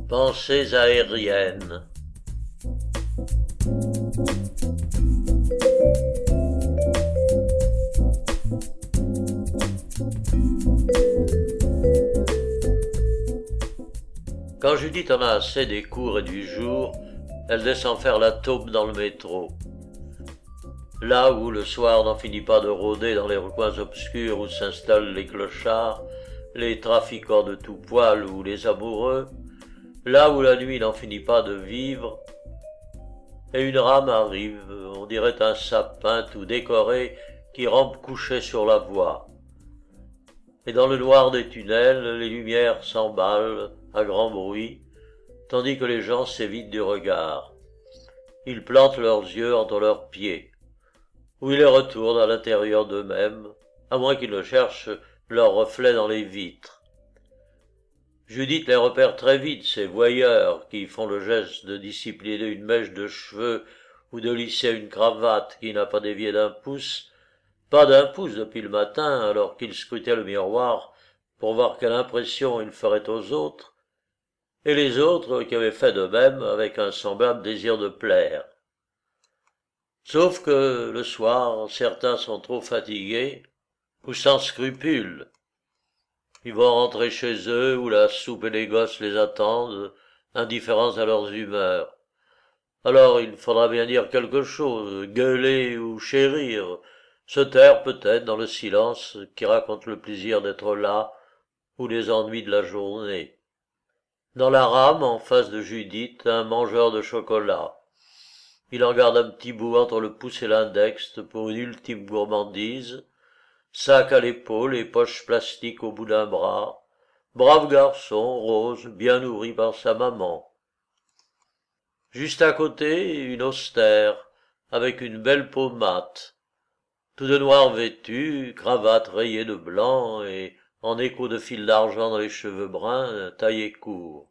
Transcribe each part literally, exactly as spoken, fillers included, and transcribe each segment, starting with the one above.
Pensées aériennes. Quand Judith en a assez des cours et du jour, elle descend faire la taupe dans le métro. Là où le soir n'en finit pas de rôder dans les recoins obscurs où s'installent les clochards, les trafiquants de tout poil ou les amoureux, là où la nuit n'en finit pas de vivre, et une rame arrive, on dirait un sapin tout décoré qui rampe couché sur la voie. Et dans le noir des tunnels, les lumières s'emballent à grand bruit, tandis que les gens s'évitent du regard. Ils plantent leurs yeux entre leurs pieds, ou ils les retournent à l'intérieur d'eux-mêmes, à moins qu'ils ne cherchent leur reflet dans les vitres. Judith les repère très vite, ces voyeurs qui font le geste de discipliner une mèche de cheveux ou de lisser une cravate qui n'a pas dévié d'un pouce, pas d'un pouce depuis le matin alors qu'ils scrutaient le miroir pour voir quelle impression ils feraient aux autres, et les autres qui avaient fait de même avec un semblable désir de plaire. Sauf que le soir, certains sont trop fatigués ou sans scrupules. Ils vont rentrer chez eux où la soupe et les gosses les attendent, indifférents à leurs humeurs. Alors il faudra bien dire quelque chose, gueuler ou chérir, se taire peut-être dans le silence qui raconte le plaisir d'être là ou les ennuis de la journée. Dans la rame, en face de Judith, un mangeur de chocolat. Il en garde un petit bout entre le pouce et l'index pour une ultime gourmandise, sac à l'épaule et poche plastique au bout d'un bras, brave garçon, rose, bien nourri par sa maman. Juste à côté, une austère, avec une belle peau mate, tout de noir vêtu, cravate rayée de blanc et en écho de fil d'argent dans les cheveux bruns, taillés courts.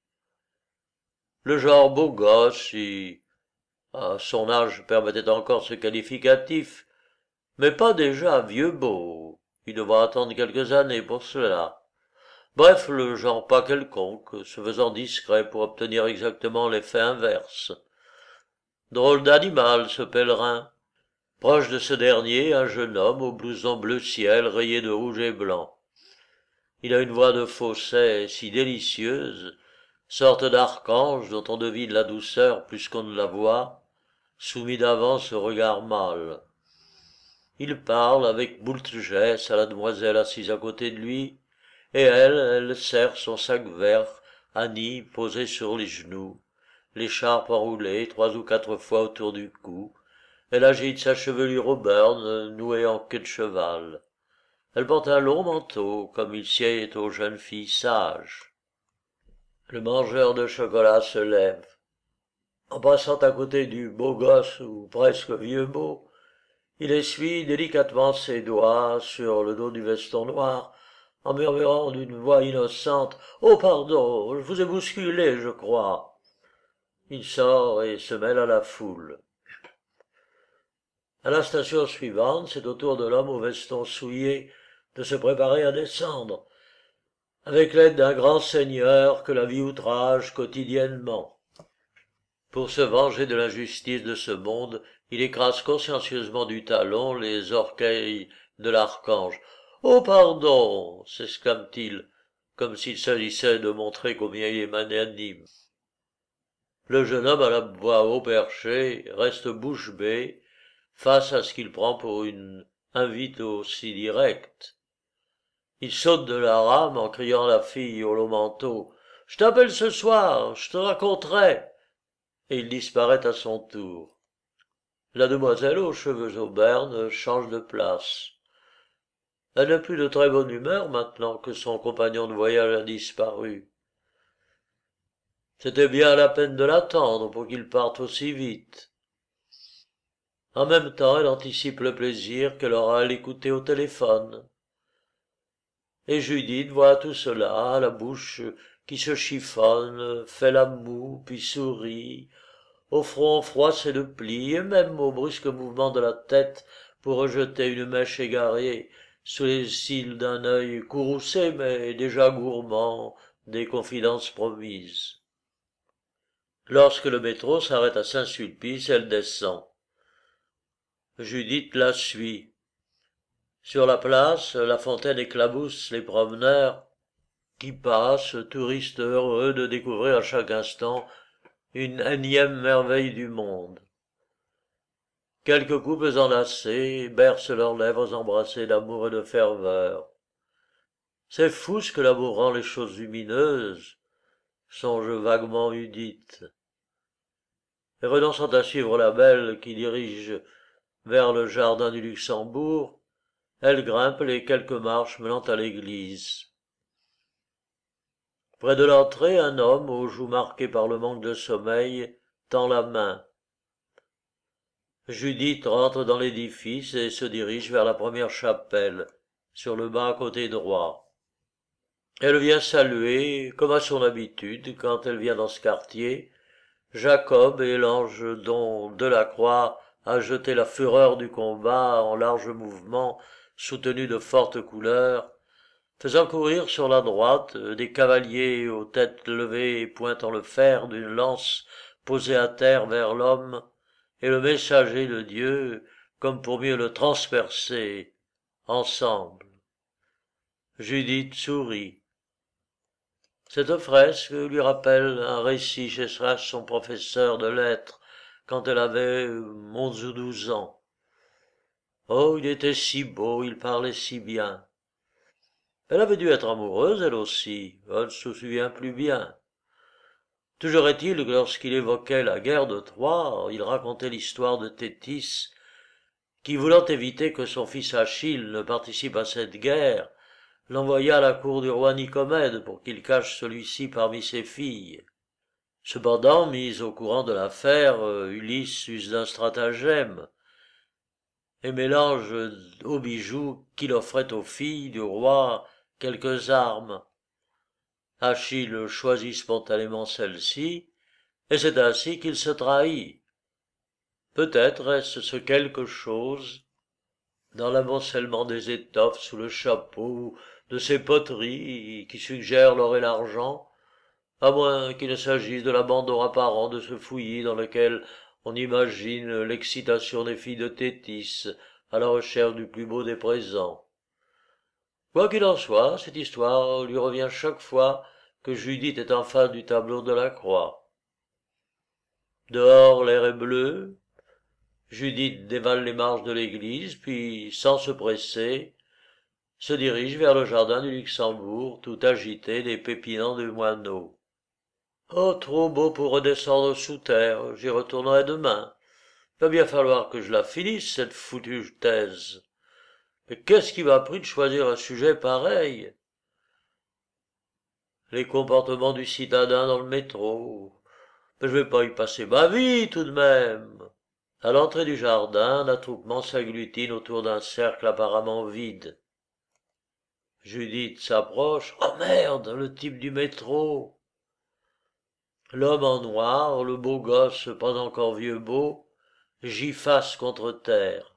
Le genre beau gosse, si, à son âge permettait encore ce qualificatif, mais pas déjà vieux beau, il devra attendre quelques années pour cela. Bref, le genre pas quelconque, se faisant discret pour obtenir exactement l'effet inverse. Drôle d'animal, ce pèlerin. Proche de ce dernier, un jeune homme au blouson bleu ciel rayé de rouge et blanc. Il a une voix de fausset si délicieuse, sorte d'archange dont on devine la douceur plus qu'on ne la voit, soumis d'avance au regard mâle. Il parle avec moult gestes à la demoiselle assise à côté de lui, et elle, elle serre son sac vert, Annie, posée sur les genoux, l'écharpe enroulée trois ou quatre fois autour du cou. Elle agite sa chevelure au burn, nouée en queue de cheval. Elle porte un long manteau, comme il sied aux jeunes filles sages. Le mangeur de chocolat se lève. En passant à côté du beau gosse, ou presque vieux beau, il essuie délicatement ses doigts sur le dos du veston noir, en murmurant d'une voix innocente « Oh, pardon, je vous ai bousculé, je crois ». Il sort et se mêle à la foule. À la station suivante, c'est au tour de l'homme au veston souillé de se préparer à descendre, avec l'aide d'un grand seigneur que la vie outrage quotidiennement. Pour se venger de l'injustice de ce monde, il écrase consciencieusement du talon les orteils de l'archange. « Oh, pardon !» s'exclame-t-il, comme s'il s'agissait de montrer combien il est magnanime. Le jeune homme à la voix haut perchée reste bouche bée, face à ce qu'il prend pour une invite aussi directe. Il saute de la rame en criant à la fille au long manteau « Je t'appelle ce soir, je te raconterai !» et il disparaît à son tour. La demoiselle aux cheveux aubernes change de place. Elle n'est plus de très bonne humeur maintenant que son compagnon de voyage a disparu. C'était bien la peine de l'attendre pour qu'il parte aussi vite. En même temps, elle anticipe le plaisir qu'elle aura à l'écouter au téléphone. Et Judith voit tout cela, la bouche qui se chiffonne, fait la moue, puis sourit, au front froissé de plis, et même au brusque mouvement de la tête pour rejeter une mèche égarée sous les cils d'un œil courroucé mais déjà gourmand des confidences promises. Lorsque le métro s'arrête à Saint-Sulpice, elle descend. Judith la suit. Sur la place, la fontaine éclabousse les promeneurs qui passent, touristes heureux de découvrir à chaque instant une énième merveille du monde. Quelques couples enlacés bercent leurs lèvres embrassées d'amour et de ferveur. C'est fou ce que l'amour rend les choses lumineuses, songe vaguement Judith. Et renonçant à suivre la belle qui dirige vers le jardin du Luxembourg, elle grimpe les quelques marches menant à l'église. Près de l'entrée, un homme, aux joues marquées par le manque de sommeil, tend la main. Judith rentre dans l'édifice et se dirige vers la première chapelle, sur le bas côté droit. Elle vient saluer, comme à son habitude, quand elle vient dans ce quartier, Jacob et l'ange dont Delacroix a jeté la fureur du combat en large mouvement, soutenu de fortes couleurs, faisant courir sur la droite des cavaliers aux têtes levées et pointant le fer d'une lance posée à terre vers l'homme, et le messager de Dieu, comme pour mieux le transpercer, ensemble. Judith sourit. Cette fresque lui rappelle un récit chez son professeur de lettres, quand elle avait onze ou douze ans. Oh, il était si beau, il parlait si bien. Elle avait dû être amoureuse, elle aussi, elle ne se souvient plus bien. Toujours est-il que lorsqu'il évoquait la guerre de Troie, il racontait l'histoire de Thétis, qui, voulant éviter que son fils Achille ne participe à cette guerre, l'envoya à la cour du roi Nicomède pour qu'il cache celui-ci parmi ses filles. Cependant, mise au courant de l'affaire, Ulysse use d'un stratagème, et mélange aux bijoux qu'il offrait aux filles du roi quelques armes. Achille choisit spontanément celle-ci, et c'est ainsi qu'il se trahit. Peut-être est-ce ce quelque chose dans l'amoncellement des étoffes sous le chapeau, de ces poteries qui suggèrent l'or et l'argent, à moins qu'il ne s'agisse de l'abandon apparent de ce fouillis dans lequel on imagine l'excitation des filles de Thétis à la recherche du plus beau des présents. Quoi qu'il en soit, cette histoire lui revient chaque fois que Judith est en face du tableau de la croix. Dehors, l'air est bleu. Judith dévale les marches de l'église, puis, sans se presser, se dirige vers le jardin du Luxembourg, tout agité des pépinans de moineaux. Oh, trop beau pour redescendre sous terre, j'y retournerai demain. Il va bien falloir que je la finisse, cette foutue thèse. Mais qu'est-ce qui m'a pris de choisir un sujet pareil? Les comportements du citadin dans le métro. Mais je vais pas y passer ma vie, tout de même. À l'entrée du jardin, l'attroupement s'agglutine autour d'un cercle apparemment vide. Judith s'approche. Oh merde, le type du métro. L'homme en noir, le beau gosse pas encore vieux beau, gît face contre terre.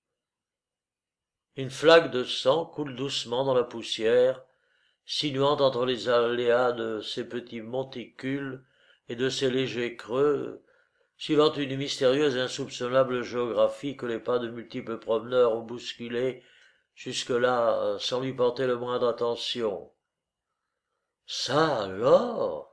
Une flaque de sang coule doucement dans la poussière, sinuant entre les aléas de ces petits monticules et de ces légers creux, suivant une mystérieuse et insoupçonnable géographie que les pas de multiples promeneurs ont bousculée jusque-là sans lui porter le moindre attention. Ça alors?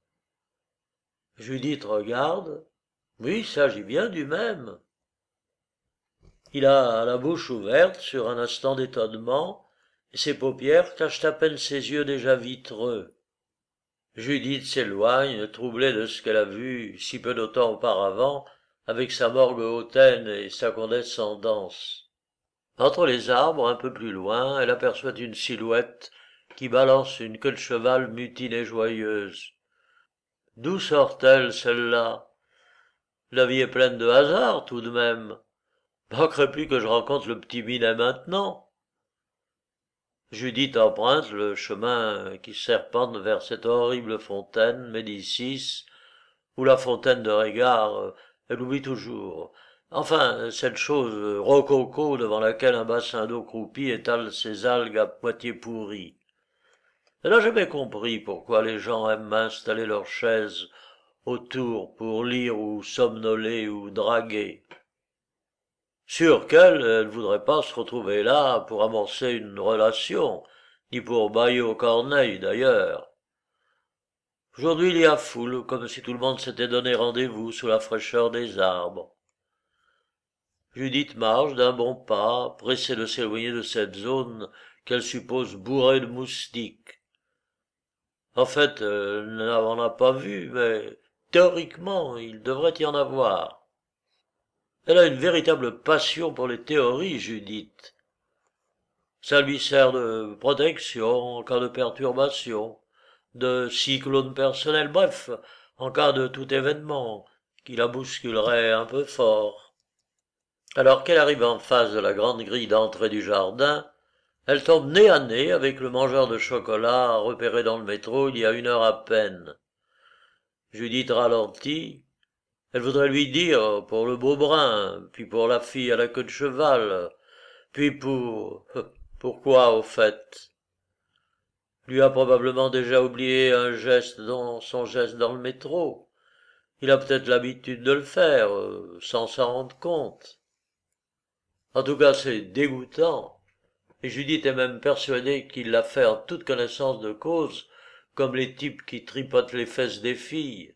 Judith regarde. Oui, il s'agit bien du même. Il a la bouche ouverte sur un instant d'étonnement, et ses paupières cachent à peine ses yeux déjà vitreux. Judith s'éloigne, troublée de ce qu'elle a vu si peu de temps auparavant, avec sa morgue hautaine et sa condescendance. Entre les arbres, un peu plus loin, elle aperçoit une silhouette qui balance une queue de cheval mutine et joyeuse. D'où sort-elle, celle-là? La vie est pleine de hasards, tout de même. Manquerait plus que je rencontre le petit Minet maintenant. Judith emprunte le chemin qui serpente vers cette horrible fontaine, Médicis, ou la fontaine de Régard, elle oublie toujours. Enfin, cette chose rococo devant laquelle un bassin d'eau croupie étale ses algues à moitié pourries. Elle n'a jamais compris pourquoi les gens aiment installer leurs chaises autour pour lire ou somnoler ou draguer. Sûr qu'elle, elle voudrait pas se retrouver là pour amorcer une relation, ni pour bailler aux corneilles d'ailleurs. Aujourd'hui il y a foule, comme si tout le monde s'était donné rendez-vous sous la fraîcheur des arbres. Judith marche d'un bon pas, pressée de s'éloigner de cette zone qu'elle suppose bourrée de moustiques. En fait, elle n'en a pas vu, mais théoriquement, il devrait y en avoir. Elle a une véritable passion pour les théories, Judith. Ça lui sert de protection en cas de perturbation, de cyclone personnel, bref, en cas de tout événement qui la bousculerait un peu fort. Alors qu'elle arrive en face de la grande grille d'entrée du jardin, elle tombe nez à nez avec le mangeur de chocolat repéré dans le métro il y a une heure à peine. Judith ralentit. Elle voudrait lui dire pour le beau brun, puis pour la fille à la queue de cheval, puis pour... pourquoi au fait? Lui a probablement déjà oublié un geste dans son geste dans le métro. Il a peut-être l'habitude de le faire, sans s'en rendre compte. En tout cas, c'est dégoûtant. Et Judith est même persuadée qu'il l'a fait en toute connaissance de cause, comme les types qui tripotent les fesses des filles.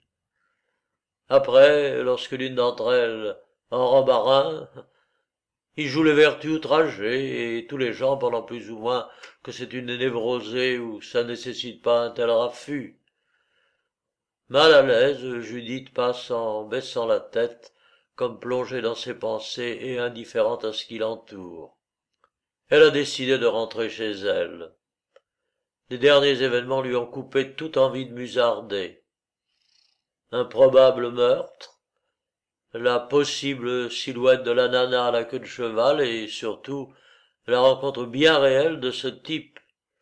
Après, lorsque l'une d'entre elles en robe à rein, il joue les vertus outragées, et tous les gens pendant plus ou moins que c'est une névrosée ou ça nécessite pas un tel raffut. Mal à l'aise, Judith passe en baissant la tête, comme plongée dans ses pensées et indifférente à ce qui l'entoure. Elle a décidé de rentrer chez elle. Les derniers événements lui ont coupé toute envie de musarder. Un probable meurtre, la possible silhouette de la nana à la queue de cheval et, surtout, la rencontre bien réelle de ce type.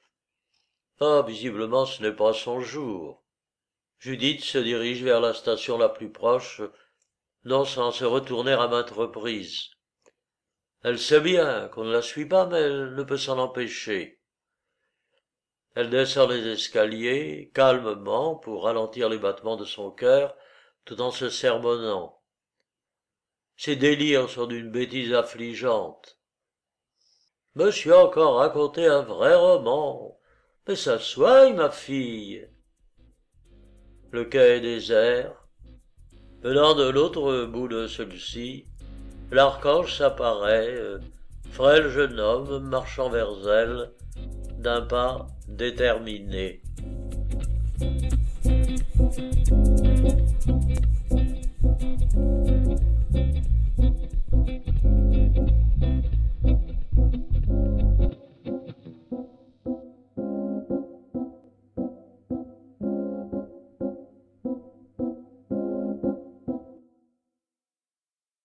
Ah, visiblement ce n'est pas son jour. Judith se dirige vers la station la plus proche, non sans se retourner à maintes reprises. Elle sait bien qu'on ne la suit pas, mais elle ne peut s'en empêcher. Elle descend les escaliers, calmement, pour ralentir les battements de son cœur, tout en se sermonnant. Ses délires sont d'une bêtise affligeante. « Monsieur a encore raconté un vrai roman. Mais ça soigne, ma fille. » Le quai est désert. Venant de l'autre bout de celui-ci, l'archange s'apparaît, euh, frêle jeune homme marchant vers elle, d'un pas déterminé.